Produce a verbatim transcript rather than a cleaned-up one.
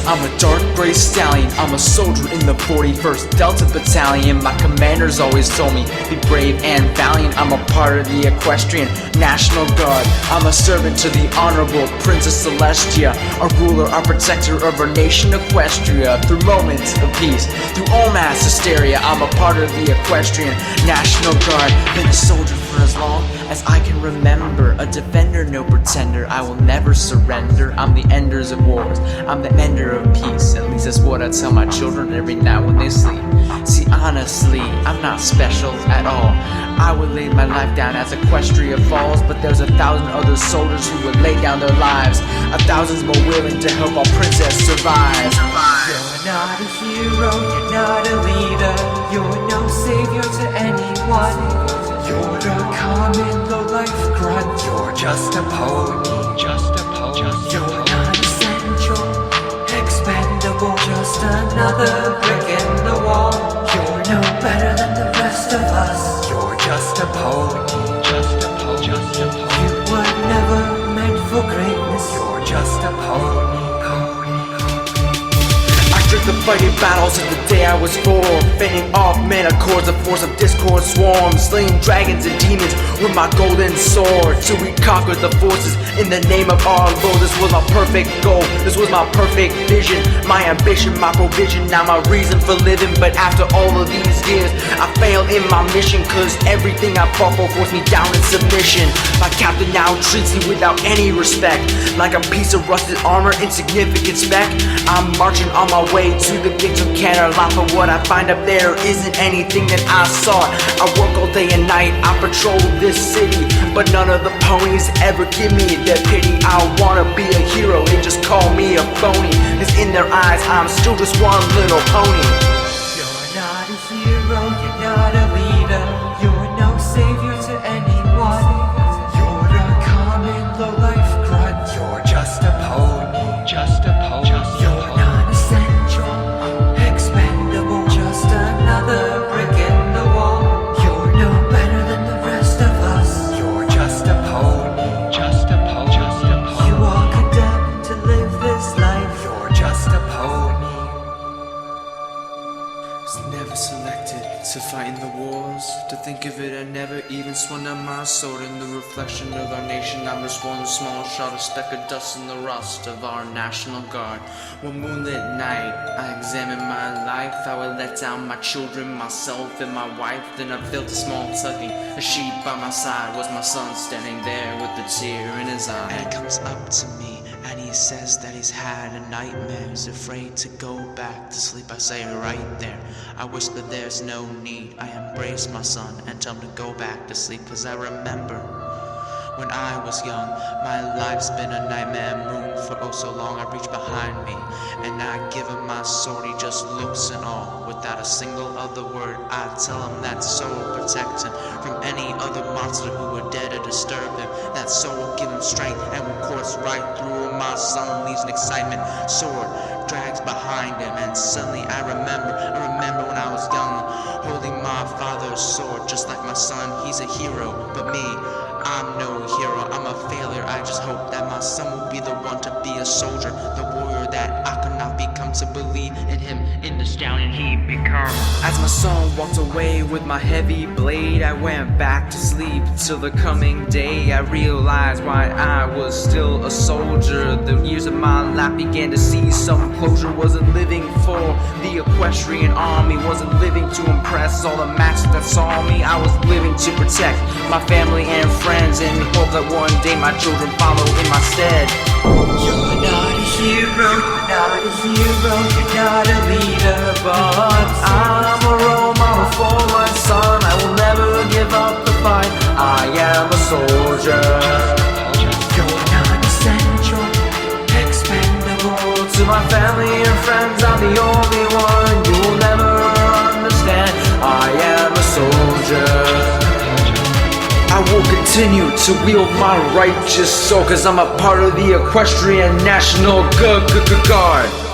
I'm a dark gray stallion, I'm a soldier in the forty-first Delta Battalion. My commanders always told me, be brave and valiant. I'm a part of the Equestrian National Guard. I'm a servant to the Honorable Princess Celestia, a ruler, a protector of our nation Equestria. Through moments of peace, through all mass hysteria, I'm a part of the Equestrian National Guard. Been a soldier for as long as I can remember, a defender, no pretender, I will never surrender. I'm the enders of wars, I'm the ender of peace. At least that's what I tell my children every night when they sleep. See, honestly, I'm not special at all. I would lay my life down as Equestria falls, but there's a thousand other soldiers who would lay down their lives, a thousand's more willing to help our princess survive. You're not a hero, you're not a leader, you're no savior to anyone. You're a common low-life grunt, you're just a pony, just a pony. You're not essential, expendable, just another brick in the wall. You're no better than the rest of us, you're just a pony, just a pony, just a pony. You were never meant for greatness, you're just a pony. The fighting battles of the day I was born, fending off mana chords, a force of discord swarms, slaying dragons and demons with my golden sword, till we conquered the forces in the name of our Lord. This was my perfect goal, this was my perfect vision, my ambition, my provision, now my reason for living. But after all of these years, I failed in my mission, cause everything I fought for forced me down in submission. My captain now treats me without any respect, like a piece of rusted armor, insignificant speck. I'm marching on my way to the gates of Canterlot, but what I find up there isn't anything that I sought. I work all day and night, I patrol this city, but none of the ponies ever give me their pity. I wanna be a hero, they just call me a phony, cause in their eyes I'm still just one little pony. You're not a hero, you're not a leader, you're no savior to anyone. You're a common low-life grunt, you're just a pony, just a pony. You're not essential, expendable, just another brick in the wall. You're no better than the rest of us, you're just a pony, just a pony, just a pony. You are condemned to live this life, you're just a pony. Was never selected to fight in the wars. To think of it, I never even swung on my sword. In the reflection of our nation, I'm just one small shot, a speck of dust in the rust of our National Guard. One moonlit night, I examined my life, how I let down my children, myself and my wife. Then I felt a small tugging, a sheep by my side. Was my son standing there with a tear in his eye. And he comes up to me and he says that he's had a nightmare, he's afraid to go back to sleep. I say right there, I whisper there's no need. I embrace my son and tell him to go back to sleep, cause I remember when I was young, my life's been a nightmare moon for oh so long. I reach behind me and I give him my sword, he just looks in awe. Without a single other word, I tell him that sword will protect him from any other monster who would dare to disturb him. That sword will give him strength and will course right through him. My son leaves an excitement, sword drags behind him, and suddenly I remember, I remember when I was young, holding my father's sword, just like my son. He's a hero, but me, I'm no hero, I'm a failure. I just hope that my son will be the one to be a soldier, the warrior that I could not become, to believe in him, in the stallion he becomes. As my son walked away with my heavy blade, I went back to sleep till the coming day. I realized why I was still a soldier. The years of my life began to see some closure. Wasn't living for the equestrian army, wasn't living to impress all the masters that saw me. I was living to protect my family and friends, in hope that one day my children follow in my stead. You're not a hero, you're not a hero, you're not a leader, but I'm a role model for my son. I will never give up the fight, I am a soldier. You're not essential, expendable, to my family and friends I'm the only one you will never understand. I am a soldier. I will continue to wield my righteous sword, cause I'm a part of the Equestrian National Guard.